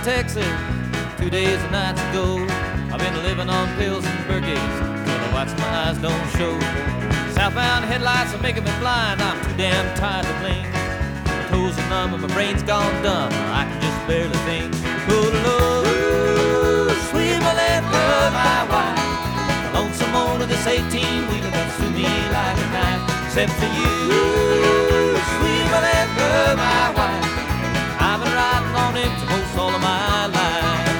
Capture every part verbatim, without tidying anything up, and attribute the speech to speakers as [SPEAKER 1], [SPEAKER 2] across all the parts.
[SPEAKER 1] Texas two days and nights ago. I've been living on pills and burgies, but I watch my eyes don't show. Southbound headlights are making me blind. I'm too damn tired to blink. My toes are numb and my brain's gone dumb. I can just barely think. Oh, Lord, sweet Malette, love my wife. The lonesome owner of this eighteen-wheeler comes to me like a knife. Except for you, sweet Malette, love my wife. I've been riding on it for most all of my life.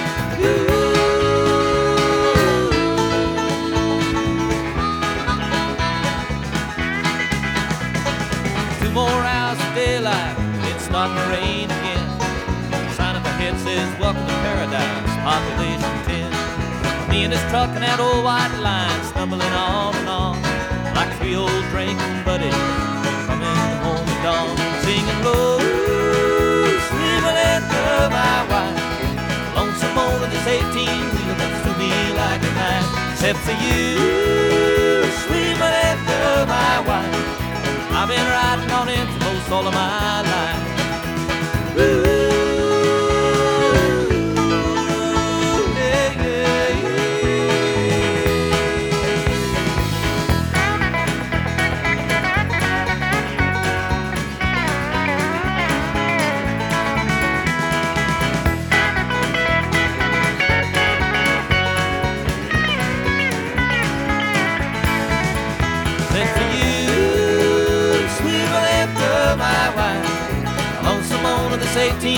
[SPEAKER 1] Two more hours of daylight, it's starting to rain again. The sign up ahead says, welcome to paradise, population ten. Me and this truck and that old white line stumbling on and on, like three old drinking buddies coming home at dawn, singing low, sweet Malette, love my wife. Lonesome owner this eighteen-wheeler comes to me like a knife. Except for you, sweet Malette, love my wife. I've been riding on it for most all of my life. Ooh. eighteen